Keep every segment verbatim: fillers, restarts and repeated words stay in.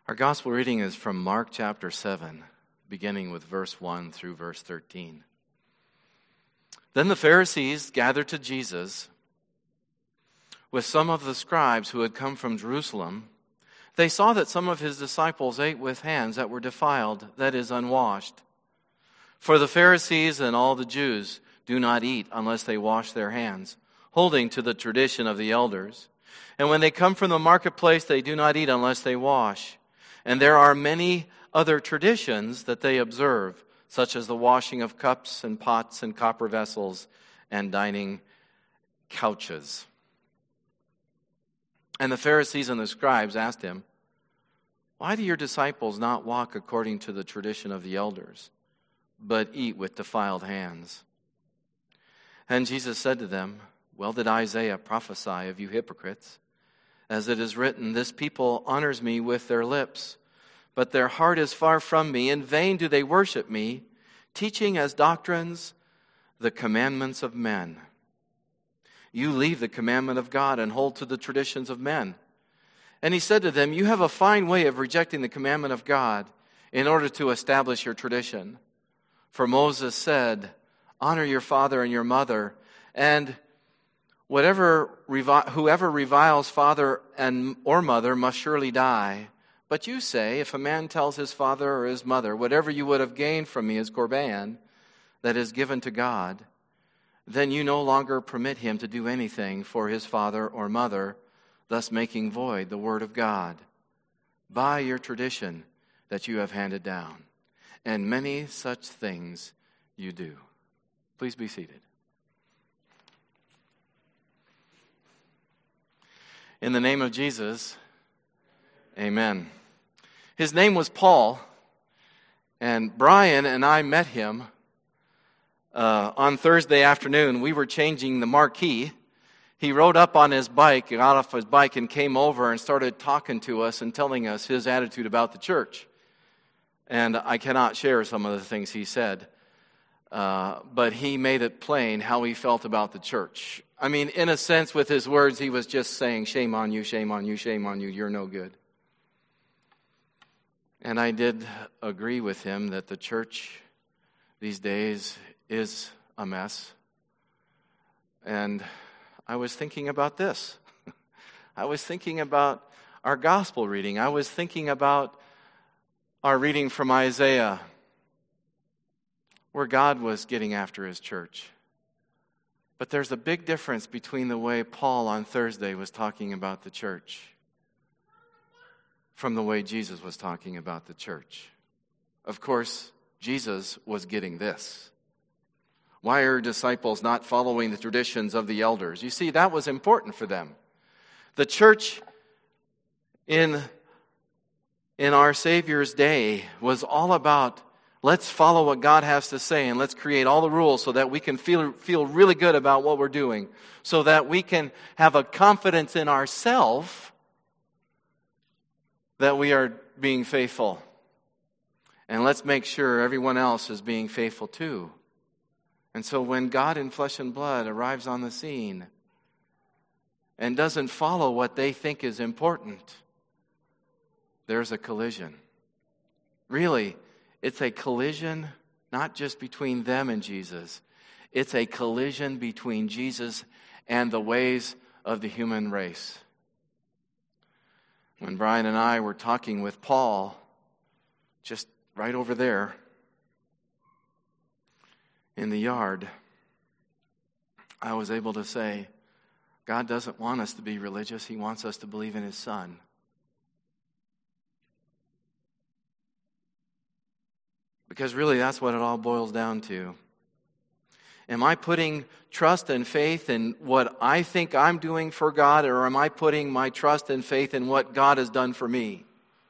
Our gospel reading is from Mark chapter seven, beginning with verse one through verse thirteen. Then the Pharisees gathered to Jesus with some of the scribes who had come from Jerusalem. They saw that some of his disciples ate with hands that were defiled, that is, unwashed. For the Pharisees and all the Jews do not eat unless they wash their hands, holding to the tradition of the elders. And when they come from the marketplace, they do not eat unless they wash. And there are many other traditions that they observe, such as the washing of cups and pots and copper vessels and dining couches. And the Pharisees and the scribes asked him, "Why do your disciples not walk according to the tradition of the elders, but eat with defiled hands?" And Jesus said to them, "Well did Isaiah prophesy of you hypocrites, as it is written, 'This people honors me with their lips, but their heart is far from me. In vain do they worship me, teaching as doctrines the commandments of men. You leave the commandment of God and hold to the traditions of men.' And he said to them, 'You have a fine way of rejecting the commandment of God in order to establish your tradition. For Moses said, honor your father and your mother, and whatever revi- whoever reviles father and or mother must surely die. But you say, if a man tells his father or his mother, whatever you would have gained from me is korban, that is given to God, then you no longer permit him to do anything for his father or mother, thus making void the word of God by your tradition that you have handed down. And many such things you do." Please be seated. In the name of Jesus, amen. His name was Paul, and Brian and I met him uh, on Thursday afternoon. We were changing the marquee. He rode up on his bike, got off his bike, and came over and started talking to us and telling us his attitude about the church. And I cannot share some of the things he said, uh, but he made it plain how he felt about the church. I mean, in a sense, with his words, he was just saying, shame on you, shame on you, shame on you, you're no good. And I did agree with him that the church these days is a mess. And I was thinking about this. I was thinking about our gospel reading. I was thinking about our reading from Isaiah, where God was getting after his church. But there's a big difference between the way Paul on Thursday was talking about the church from the way Jesus was talking about the church. Of course, Jesus was getting this. Why are disciples not following the traditions of the elders? You see, that was important for them. The church in, in our Savior's day was all about, let's follow what God has to say and let's create all the rules so that we can feel, feel really good about what we're doing, so that we can have a confidence in ourselves that we are being faithful. And let's make sure everyone else is being faithful too. And so when God in flesh and blood arrives on the scene and doesn't follow what they think is important, there's a collision. Really, it's a collision not just between them and Jesus. It's a collision between Jesus and the ways of the human race. When Brian and I were talking with Paul, just right over there in the yard, I was able to say, God doesn't want us to be religious. He wants us to believe in his Son. Because really, that's what it all boils down to. Am I putting trust and faith in what I think I'm doing for God, or am I putting my trust and faith in what God has done for me?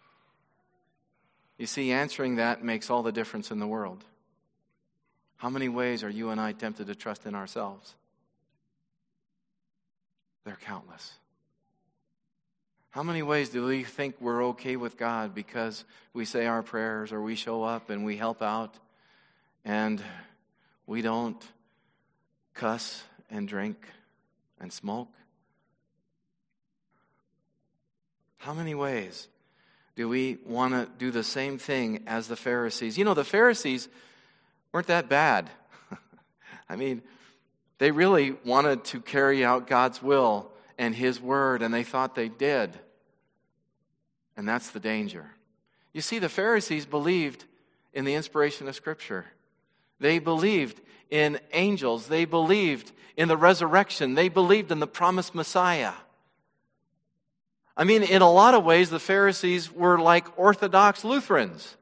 You see, answering that makes all the difference in the world. How many ways are you and I tempted to trust in ourselves? They're countless. How many ways do we think we're okay with God because we say our prayers or we show up and we help out and we don't cuss and drink and smoke? How many ways do we want to do the same thing as the Pharisees? You know, the Pharisees weren't that bad. I mean, they really wanted to carry out God's will and His word, and they thought they did. And that's the danger. You see, the Pharisees believed in the inspiration of Scripture. They believed in angels. They believed in the resurrection. They believed in the promised Messiah. I mean, in a lot of ways, the Pharisees were like Orthodox Lutherans.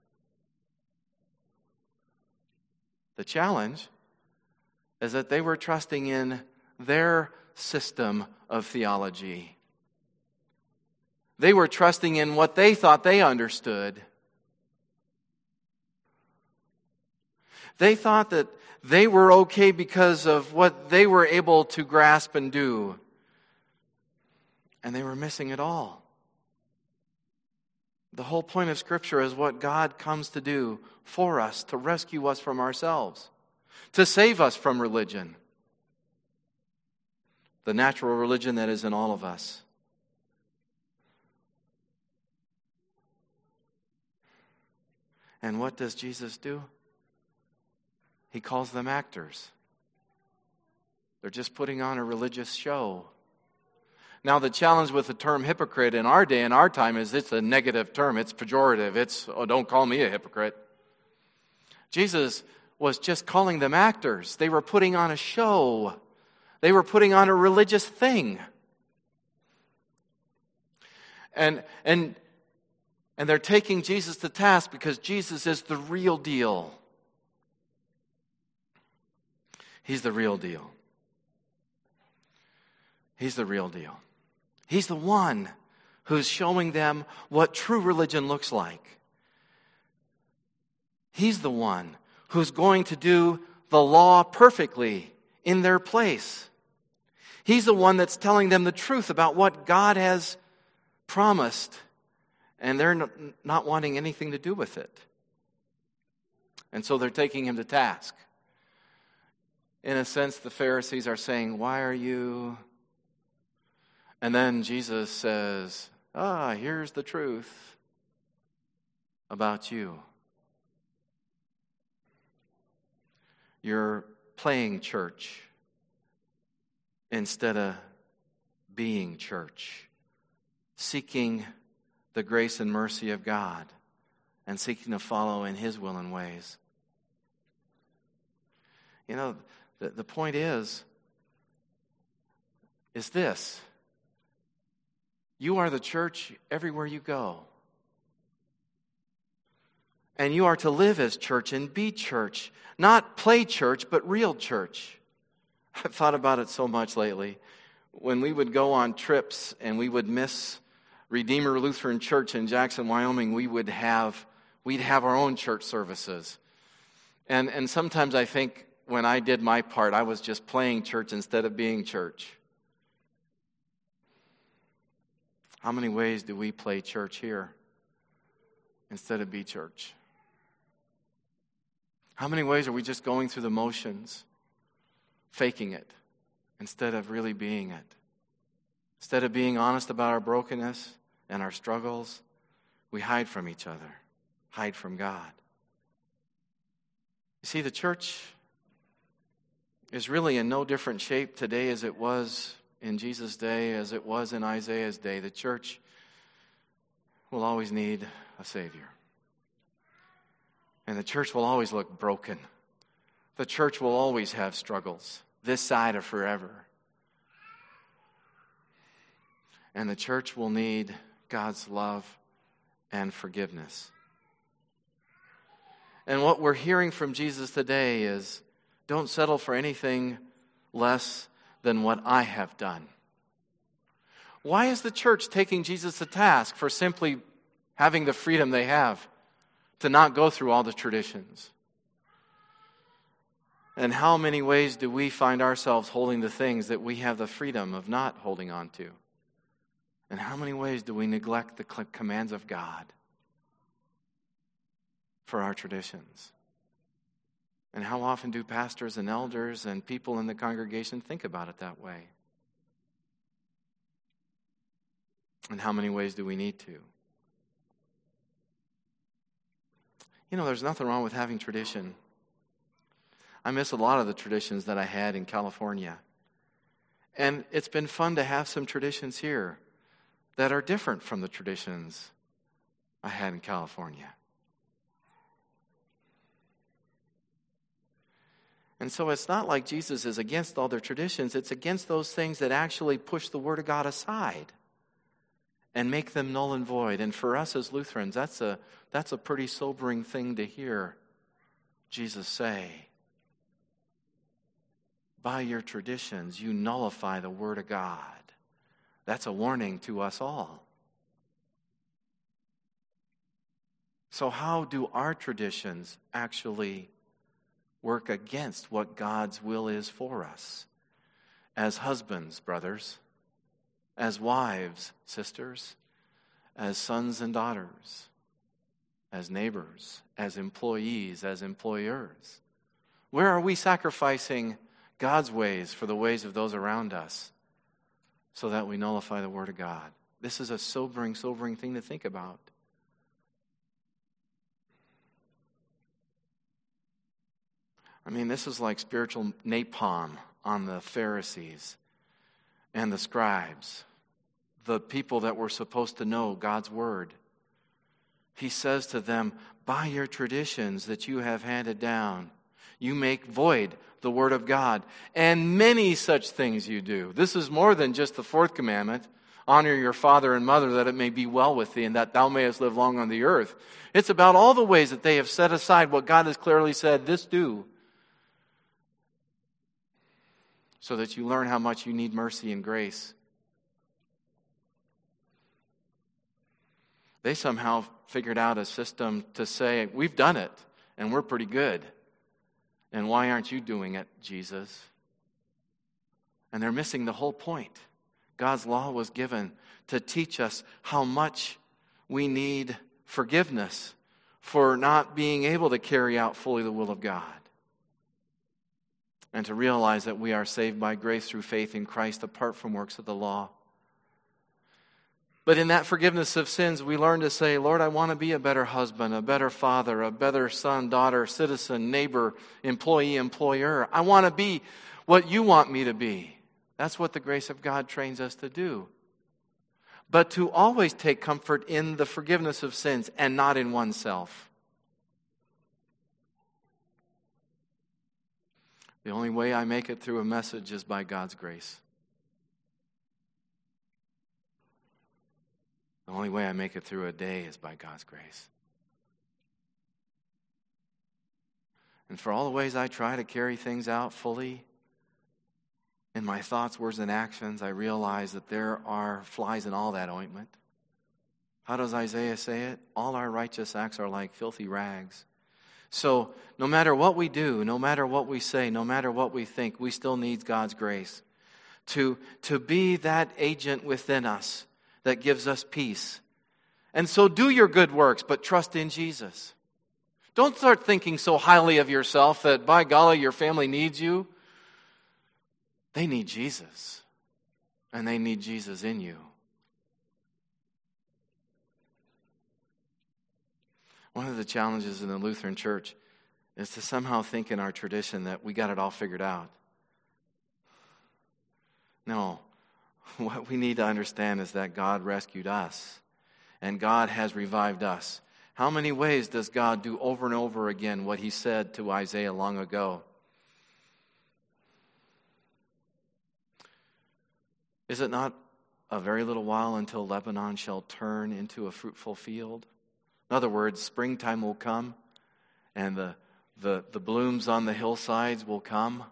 The challenge is that they were trusting in their system of theology. They were trusting in what they thought they understood. They thought that they were okay because of what they were able to grasp and do. And they were missing it all. The whole point of Scripture is what God comes to do for us, to rescue us from ourselves, to save us from religion. The natural religion that is in all of us. And what does Jesus do? He calls them actors. They're just putting on a religious show. Now, the challenge with the term hypocrite in our day and our time is it's a negative term. It's pejorative. It's, oh, don't call me a hypocrite. Jesus was just calling them actors. They were putting on a show. They were putting on a religious thing. And, and, and they're taking Jesus to task because Jesus is the real deal. He's the real deal. He's the real deal. He's the one who's showing them what true religion looks like. He's the one who's going to do the law perfectly in their place. He's the one that's telling them the truth about what God has promised, and they're not wanting anything to do with it. And so they're taking him to task. In a sense, the Pharisees are saying, "Why are you..." And then Jesus says, "Ah, here's the truth about you. You're playing church instead of being church, seeking the grace and mercy of God and seeking to follow in His will and ways." You know, the, the point is, is this. You are the church everywhere you go. And you are to live as church and be church. Not play church, but real church. I've thought about it so much lately. When we would go on trips and we would miss Redeemer Lutheran Church in Jackson, Wyoming, we would have, we'd have our own church services. And, and sometimes I think when I did my part, I was just playing church instead of being church. How many ways do we play church here instead of be church? How many ways are we just going through the motions, faking it, instead of really being it? Instead of being honest about our brokenness and our struggles, we hide from each other, hide from God. You see, the church is really in no different shape today as it was in Jesus' day, as it was in Isaiah's day. The church will always need a Savior. And the church will always look broken. The church will always have struggles, this side of forever. And the church will need God's love and forgiveness. And what we're hearing from Jesus today is, don't settle for anything less than what I have done. Why is the church taking Jesus to task for simply having the freedom they have to not go through all the traditions? And how many ways do we find ourselves holding the things that we have the freedom of not holding on to? And how many ways do we neglect the commands of God for our traditions? And how often do pastors and elders and people in the congregation think about it that way? And how many ways do we need to? You know, there's nothing wrong with having tradition. I miss a lot of the traditions that I had in California. And it's been fun to have some traditions here that are different from the traditions I had in California. And so it's not like Jesus is against all their traditions. It's against those things that actually push the Word of God aside and make them null and void. And for us as Lutherans, that's a, that's a pretty sobering thing to hear Jesus say. By your traditions, you nullify the Word of God. That's a warning to us all. So how do our traditions actually work against what God's will is for us? As husbands, brothers, as wives, sisters, as sons and daughters, as neighbors, as employees, as employers. Where are we sacrificing God's ways for the ways of those around us so that we nullify the Word of God? This is a sobering, sobering thing to think about. I mean, this is like spiritual napalm on the Pharisees and the scribes, the people that were supposed to know God's Word. He says to them, by your traditions that you have handed down, you make void the Word of God, and many such things you do. This is more than just the fourth commandment, honor your father and mother that it may be well with thee and that thou mayest live long on the earth. It's about all the ways that they have set aside what God has clearly said, this do, so that you learn how much you need mercy and grace. They somehow figured out a system to say, we've done it, and we're pretty good. And why aren't you doing it, Jesus? And they're missing the whole point. God's law was given to teach us how much we need forgiveness for not being able to carry out fully the will of God. And to realize that we are saved by grace through faith in Christ apart from works of the law. But in that forgiveness of sins, we learn to say, Lord, I want to be a better husband, a better father, a better son, daughter, citizen, neighbor, employee, employer. I want to be what you want me to be. That's what the grace of God trains us to do. But to always take comfort in the forgiveness of sins and not in oneself. The only way I make it through a message is by God's grace. The only way I make it through a day is by God's grace. And for all the ways I try to carry things out fully, in my thoughts, words, and actions, I realize that there are flies in all that ointment. How does Isaiah say it? All our righteous acts are like filthy rags. So no matter what we do, no matter what we say, no matter what we think, we still need God's grace to, to be that agent within us that gives us peace. And so do your good works, but trust in Jesus. Don't start thinking so highly of yourself that, by golly, your family needs you. They need Jesus, and they need Jesus in you. One of the challenges in the Lutheran Church is to somehow think in our tradition that we got it all figured out. No. What we need to understand is that God rescued us, and God has revived us. How many ways does God do over and over again what He said to Isaiah long ago? Is it not a very little while until Lebanon shall turn into a fruitful field? In other words, springtime will come, and the, the, the blooms on the hillsides will come.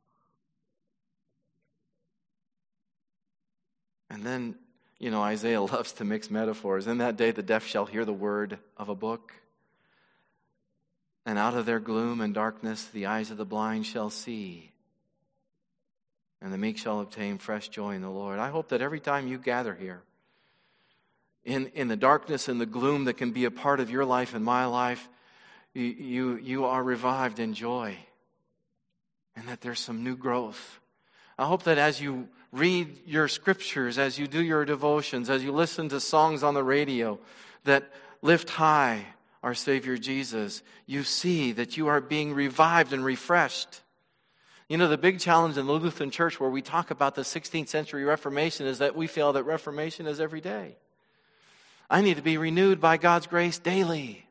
And then, you know, Isaiah loves to mix metaphors. In that day the deaf shall hear the word of a book. And out of their gloom and darkness the eyes of the blind shall see. And the meek shall obtain fresh joy in the Lord. I hope that every time you gather here, in, in the darkness and the gloom that can be a part of your life and my life, you, you, you are revived in joy. And that there's some new growth. I hope that as you read your scriptures, as you do your devotions, as you listen to songs on the radio that lift high our Savior Jesus, you see that you are being revived and refreshed. You know, the big challenge in the Lutheran Church where we talk about the sixteenth century Reformation is that we feel that Reformation is every day. I need to be renewed by God's grace daily.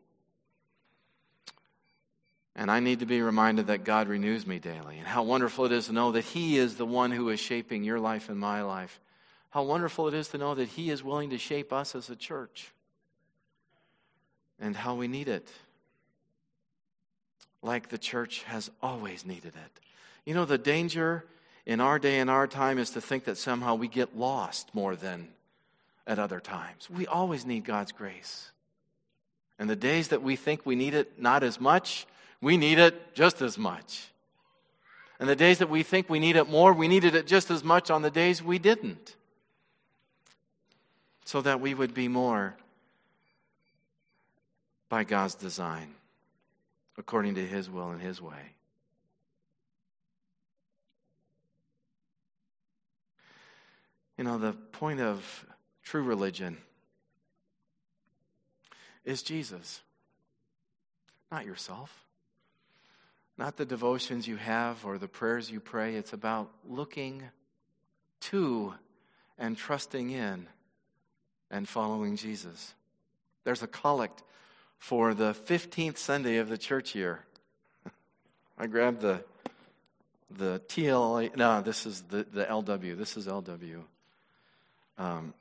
And I need to be reminded that God renews me daily. And how wonderful it is to know that He is the one who is shaping your life and my life. How wonderful it is to know that He is willing to shape us as a church. And how we need it. Like the church has always needed it. You know, the danger in our day and our time is to think that somehow we get lost more than at other times. We always need God's grace. And the days that we think we need it not as much, we need it just as much. And the days that we think we need it more, we needed it just as much on the days we didn't. So that we would be more by God's design, according to His will and His way. You know, the point of true religion is Jesus, not yourself, not the devotions you have or the prayers you pray. It's about looking to and trusting in and following Jesus. There's a collect for the fifteenth Sunday of the church year. I grabbed the the T L A. No, this is the, the L W. This is L W. Um,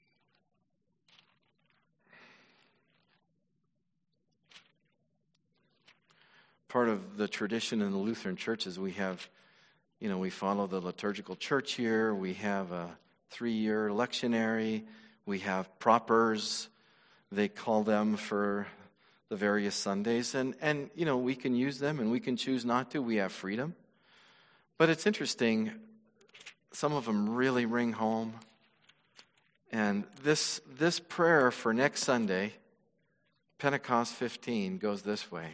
part of the tradition in the Lutheran churches, we have, you know, we follow the liturgical church year. We have a three-year lectionary. We have propers, they call them, for the various Sundays. And, and, you know, we can use them and we can choose not to. We have freedom. But it's interesting, some of them really ring home. And this, this prayer for next Sunday, Pentecost fifteen, goes this way.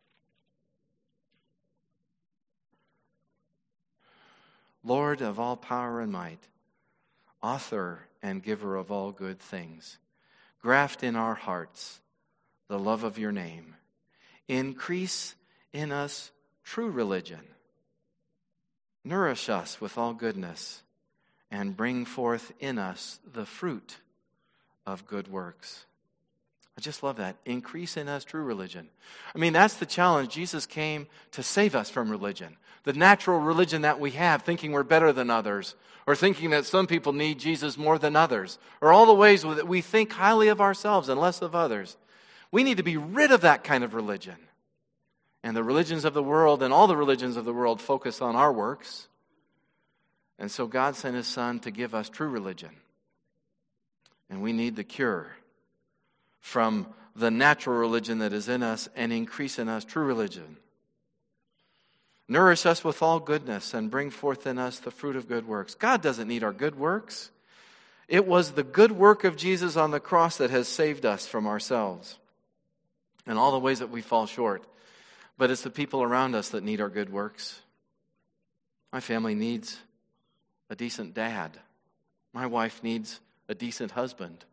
Lord of all power and might, author and giver of all good things, graft in our hearts the love of your name. Increase in us true religion. Nourish us with all goodness and bring forth in us the fruit of good works. I just love that. Increase in us true religion. I mean, that's the challenge. Jesus came to save us from religion. The natural religion that we have, thinking we're better than others, or thinking that some people need Jesus more than others, or all the ways that we think highly of ourselves and less of others. We need to be rid of that kind of religion. And the religions of the world and all the religions of the world focus on our works. And so God sent His Son to give us true religion. And we need the cure from the natural religion that is in us and increase in us true religion. Nourish us with all goodness and bring forth in us the fruit of good works. God doesn't need our good works. It was the good work of Jesus on the cross that has saved us from ourselves and all the ways that we fall short. But it's the people around us that need our good works. My family needs a decent dad. My wife needs a decent husband.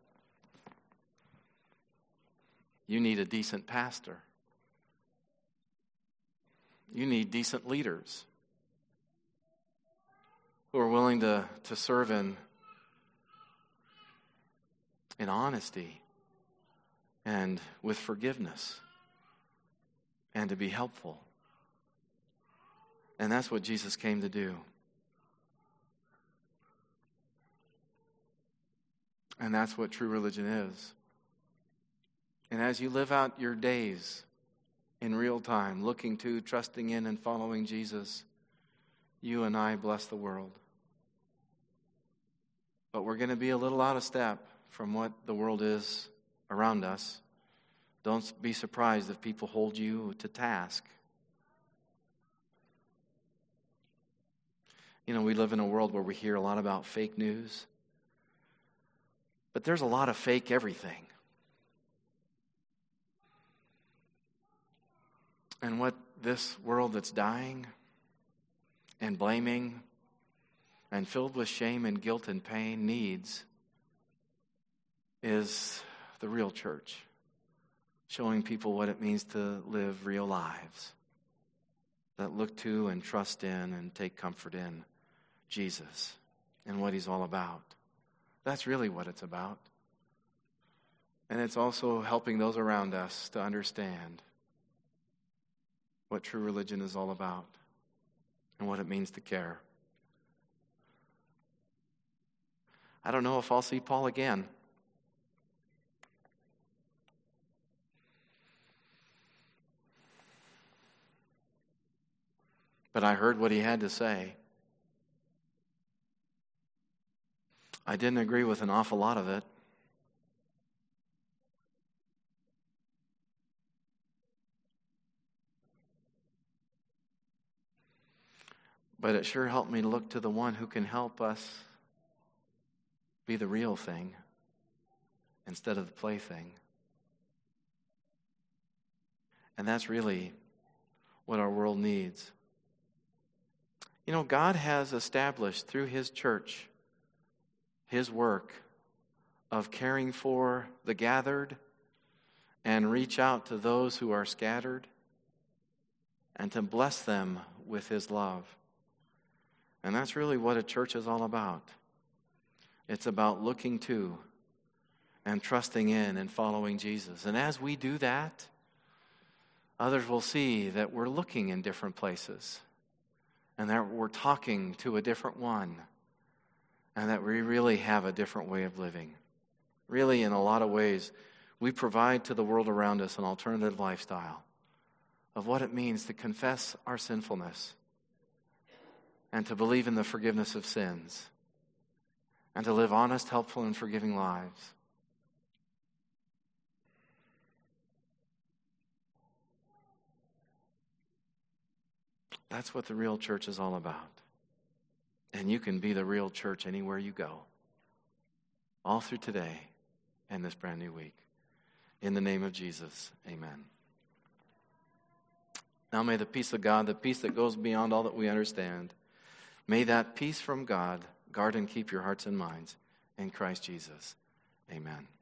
You need a decent pastor. You need decent leaders who are willing to, to serve in, in honesty and with forgiveness and to be helpful. And that's what Jesus came to do. And that's what true religion is. And as you live out your days in real time, looking to, trusting in, and following Jesus, you and I bless the world. But we're going to be a little out of step from what the world is around us. Don't be surprised if people hold you to task. You know, we live in a world where we hear a lot about fake news. But there's a lot of fake everything. And what this world that's dying and blaming and filled with shame and guilt and pain needs is the real church. showing people what it means to live real lives that look to and trust in and take comfort in Jesus and what he's all about. That's really what it's about. And it's also helping those around us to understand what true religion is all about and what it means to care. I don't know if I'll see Paul again. But I heard what he had to say. I didn't agree with an awful lot of it. But it sure helped me look to the one who can help us be the real thing instead of the plaything. And that's really what our world needs. You know, God has established through his church his work of caring for the gathered and reach out to those who are scattered and to bless them with his love. And that's really what a church is all about. It's about looking to and trusting in and following Jesus. And as we do that, others will see that we're looking in different places and that we're talking to a different one and that we really have a different way of living. Really, in a lot of ways, we provide to the world around us an alternative lifestyle of what it means to confess our sinfulness and to believe in the forgiveness of sins and to live honest, helpful, and forgiving lives. That's what the real church is all about. And you can be the real church anywhere you go, all through today and this brand new week. In the name of Jesus, amen. Now may the peace of God, the peace that goes beyond all that we understand, may that peace from God guard and keep your hearts and minds in Christ Jesus. Amen.